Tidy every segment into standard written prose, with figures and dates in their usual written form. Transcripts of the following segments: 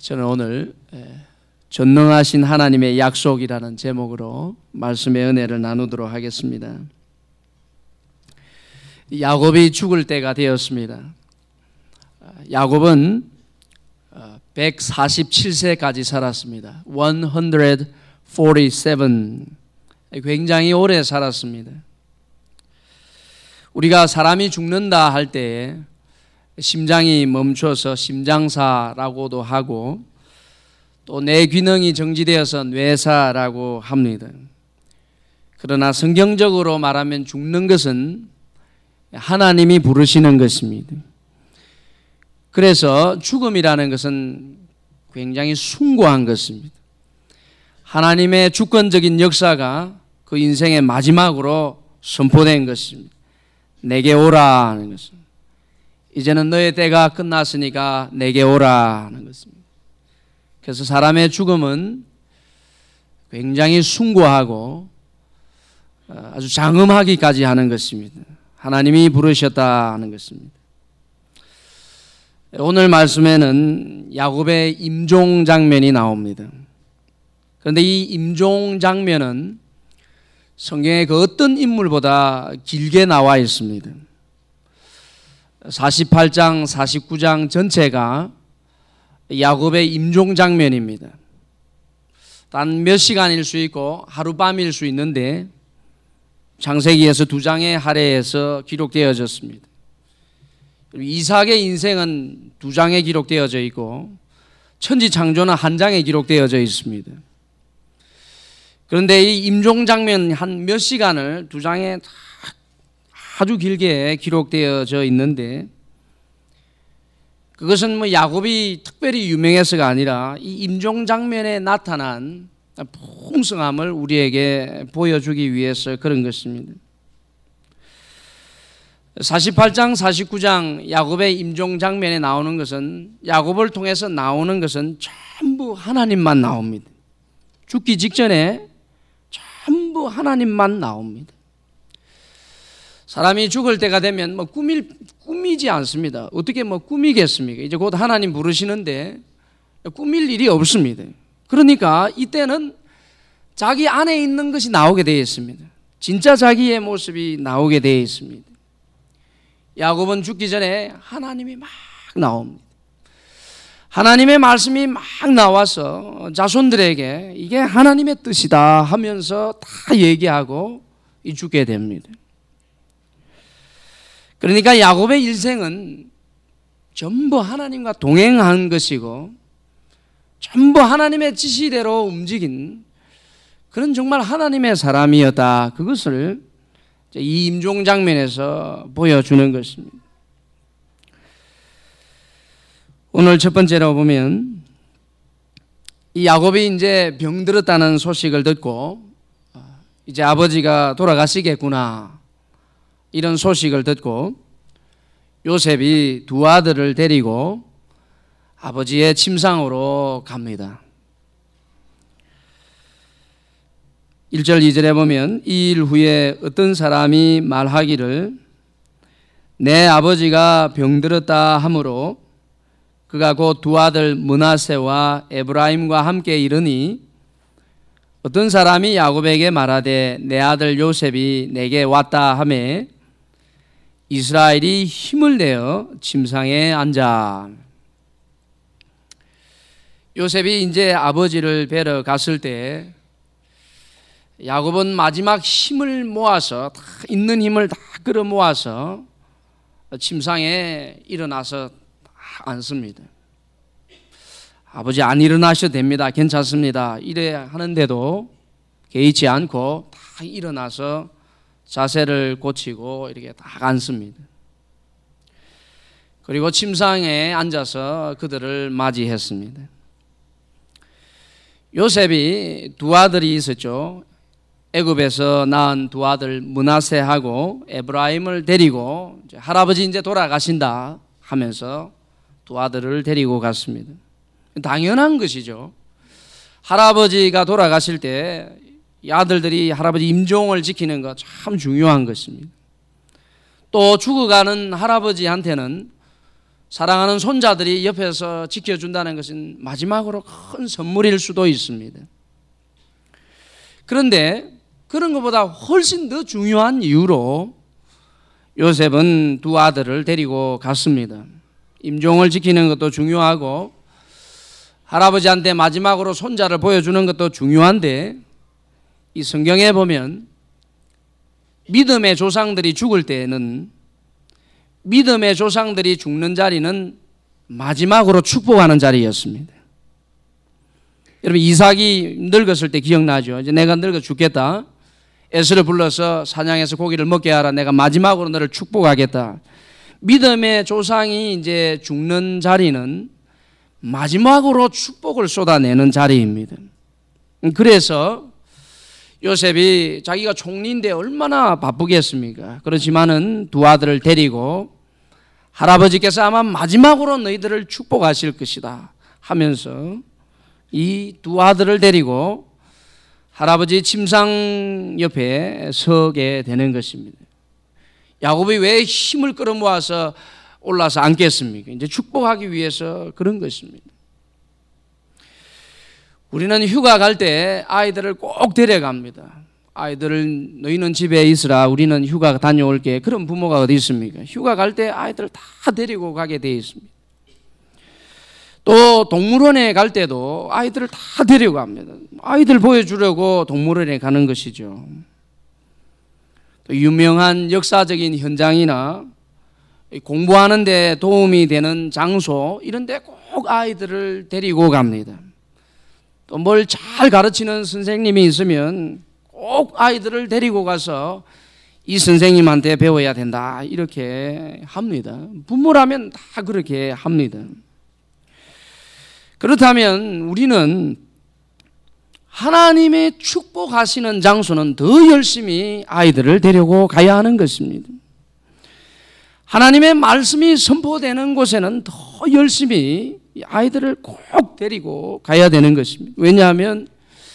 저는 오늘 전능하신 하나님의 약속이라는 제목으로 말씀의 은혜를 나누도록 하겠습니다. 야곱이 죽을 때가 되었습니다. 야곱은 147세까지 살았습니다. 147. 굉장히 오래 살았습니다. 우리가 사람이 죽는다 할 때 심장이 멈춰서 심장사라고도 하고 또 뇌 기능이 정지되어서 뇌사라고 합니다. 그러나 성경적으로 말하면 죽는 것은 하나님이 부르시는 것입니다. 그래서 죽음이라는 것은 굉장히 숭고한 것입니다. 하나님의 주권적인 역사가 그 인생의 마지막으로 선포된 것입니다. 내게 오라 하는 것입니다. 이제는 너의 때가 끝났으니까 내게 오라 하는 것입니다. 그래서 사람의 죽음은 굉장히 숭고하고 아주 장엄하기까지 하는 것입니다. 하나님이 부르셨다 하는 것입니다. 오늘 말씀에는 야곱의 임종 장면이 나옵니다. 그런데 이 임종 장면은 성경의 그 어떤 인물보다 길게 나와 있습니다. 48장, 49장 전체가 야곱의 임종 장면입니다. 단 몇 시간일 수 있고 하룻밤일 수 있는데 창세기에서 2장에 할애해서 기록되어졌습니다. 이삭의 인생은 2장에 기록되어져 있고 천지창조는 1장에 기록되어져 있습니다. 그런데 이 임종 장면 한 몇 시간을 2장에 아주 길게 기록되어져 있는데 그것은 야곱이 특별히 유명해서가 아니라 이 임종 장면에 나타난 풍성함을 우리에게 보여주기 위해서 그런 것입니다. 48장, 49장 야곱의 임종 장면에 나오는 것은 야곱을 통해서 나오는 것은 전부 하나님만 나옵니다. 죽기 직전에 전부 하나님만 나옵니다. 사람이 죽을 때가 되면 꾸미지 않습니다. 어떻게 꾸미겠습니까? 이제 곧 하나님 부르시는데 꾸밀 일이 없습니다. 그러니까 이때는 자기 안에 있는 것이 나오게 되어 있습니다. 진짜 자기의 모습이 나오게 되어 있습니다. 야곱은 죽기 전에 하나님이 막 나옵니다. 하나님의 말씀이 막 나와서 자손들에게 이게 하나님의 뜻이다 하면서 다 얘기하고 죽게 됩니다. 그러니까 야곱의 일생은 전부 하나님과 동행한 것이고 전부 하나님의 지시대로 움직인 그런 정말 하나님의 사람이었다. 그것을 이 임종 장면에서 보여주는 것입니다. 오늘 첫 번째로 보면 이 야곱이 이제 병들었다는 소식을 듣고 이제 아버지가 돌아가시겠구나 이런 소식을 듣고 요셉이 2 아들을 데리고 아버지의 침상으로 갑니다. 1절 2절에 보면 이 일 후에 어떤 사람이 말하기를 내 아버지가 병들었다 하므로 그가 곧 2 아들 므낫세와 에브라임과 함께 이르니 어떤 사람이 야곱에게 말하되 내 아들 요셉이 내게 왔다 하매 이스라엘이 힘을 내어 침상에 앉아. 요셉이 이제 아버지를 뵈러 갔을 때 야곱은 마지막 힘을 모아서 다 있는 힘을 다 끌어 모아서 침상에 일어나서 다 앉습니다. 아버지 안 일어나셔도 됩니다. 괜찮습니다. 이래 하는데도 개의치 않고 다 일어나서 자세를 고치고 이렇게 다 앉습니다. 그리고 침상에 앉아서 그들을 맞이했습니다. 요셉이 2 아들이 있었죠. 애굽에서 낳은 2 아들 므낫세하고 에브라임을 데리고 할아버지 이제 돌아가신다 하면서 2 아들을 데리고 갔습니다. 당연한 것이죠. 할아버지가 돌아가실 때 이 아들들이 할아버지 임종을 지키는 거 참 중요한 것입니다. 또 죽어가는 할아버지한테는 사랑하는 손자들이 옆에서 지켜준다는 것은 마지막으로 큰 선물일 수도 있습니다. 그런데 그런 것보다 훨씬 더 중요한 이유로 요셉은 두 아들을 데리고 갔습니다. 임종을 지키는 것도 중요하고 할아버지한테 마지막으로 손자를 보여주는 것도 중요한데, 이 성경에 보면 믿음의 조상들이 죽을 때에는, 믿음의 조상들이 죽는 자리는 마지막으로 축복하는 자리였습니다. 여러분, 이삭이 늙었을 때 기억나죠? 이제 내가 늙어 죽겠다. 에스를 불러서 사냥해서 고기를 먹게 하라. 내가 마지막으로 너를 축복하겠다. 믿음의 조상이 이제 죽는 자리는 마지막으로 축복을 쏟아내는 자리입니다. 그래서 요셉이 자기가 총리인데 얼마나 바쁘겠습니까? 그렇지만은 두 아들을 데리고 할아버지께서 아마 마지막으로 너희들을 축복하실 것이다 하면서 이 두 아들을 데리고 할아버지 침상 옆에 서게 되는 것입니다. 야곱이 왜 힘을 끌어모아서 올라서 앉겠습니까? 이제 축복하기 위해서 그런 것입니다. 우리는 휴가 갈 때 아이들을 꼭 데려갑니다. 아이들을 너희는 집에 있으라, 우리는 휴가 다녀올게. 그런 부모가 어디 있습니까? 휴가 갈 때 아이들을 다 데리고 가게 되어 있습니다. 또 동물원에 갈 때도 아이들을 다 데려갑니다. 아이들 보여주려고 동물원에 가는 것이죠. 또 유명한 역사적인 현장이나 공부하는 데 도움이 되는 장소, 이런 데 꼭 아이들을 데리고 갑니다. 또 뭘 잘 가르치는 선생님이 있으면 꼭 아이들을 데리고 가서 이 선생님한테 배워야 된다, 이렇게 합니다. 부모라면 다 그렇게 합니다. 그렇다면 우리는 하나님의 축복하시는 장소는 더 열심히 아이들을 데리고 가야 하는 것입니다. 하나님의 말씀이 선포되는 곳에는 더 열심히 아이들을 꼭 데리고 가야 되는 것입니다. 왜냐하면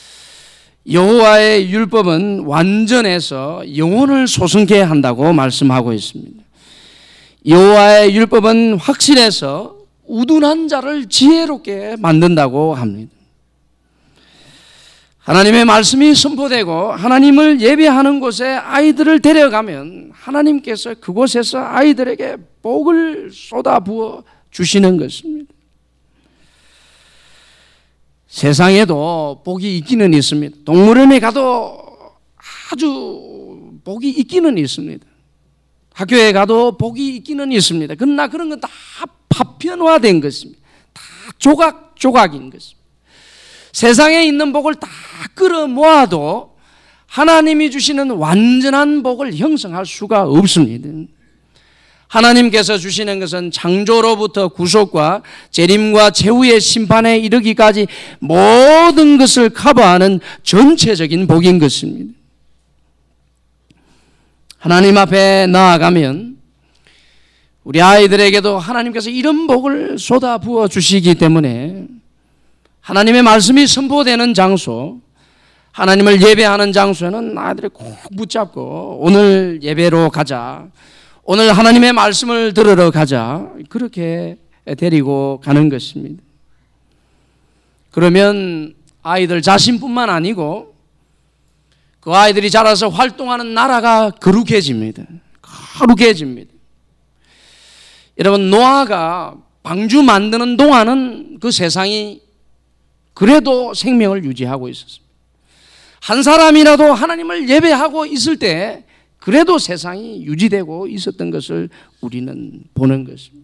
여호와의 율법은 완전해서 영혼을 소성케 한다고 말씀하고 있습니다. 여호와의 율법은 확실해서 우둔한 자를 지혜롭게 만든다고 합니다. 하나님의 말씀이 선포되고 하나님을 예배하는 곳에 아이들을 데려가면 하나님께서 그곳에서 아이들에게 복을 쏟아부어 주시는 것입니다. 세상에도 복이 있기는 있습니다. 동물원에 가도 아주 복이 있기는 있습니다. 학교에 가도 복이 있기는 있습니다. 그러나 그런 건 다 파편화된 것입니다. 다 조각조각인 것입니다. 세상에 있는 복을 다 끌어모아도 하나님이 주시는 완전한 복을 형성할 수가 없습니다. 하나님께서 주시는 것은 창조로부터 구속과 재림과 최후의 심판에 이르기까지 모든 것을 커버하는 전체적인 복인 것입니다. 하나님 앞에 나아가면 우리 아이들에게도 하나님께서 이런 복을 쏟아부어 주시기 때문에 하나님의 말씀이 선포되는 장소, 하나님을 예배하는 장소에는 아이들이 꼭 붙잡고 오늘 예배로 가자, 오늘 하나님의 말씀을 들으러 가자, 그렇게 데리고 가는 것입니다. 그러면 아이들 자신뿐만 아니고 그 아이들이 자라서 활동하는 나라가 거룩해집니다. 거룩해집니다. 여러분, 노아가 방주 만드는 동안은 그 세상이 그래도 생명을 유지하고 있었습니다. 한 사람이라도 하나님을 예배하고 있을 때 그래도 세상이 유지되고 있었던 것을 우리는 보는 것입니다.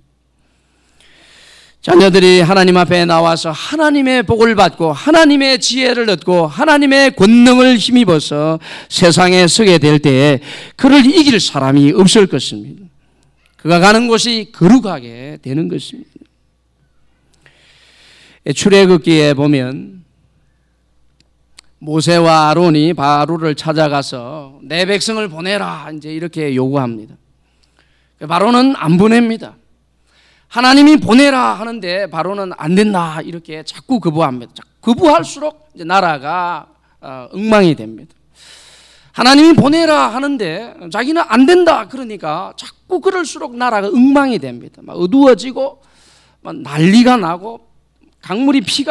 자녀들이 하나님 앞에 나와서 하나님의 복을 받고 하나님의 지혜를 얻고 하나님의 권능을 힘입어서 세상에 서게 될 때에 그를 이길 사람이 없을 것입니다. 그가 가는 곳이 거룩하게 되는 것입니다. 출애굽기에 보면 모세와 아론이 바로를 찾아가서 내 백성을 보내라, 이제 이렇게 요구합니다. 바로는 안 보냅니다. 하나님이 보내라 하는데 바로는 안 된다, 이렇게 자꾸 거부합니다. 거부할수록 이제 나라가 엉망이 됩니다. 하나님이 보내라 하는데 자기는 안 된다 그러니까 자꾸 그럴수록 나라가 엉망이 됩니다. 막 어두워지고 막 난리가 나고 강물이 피가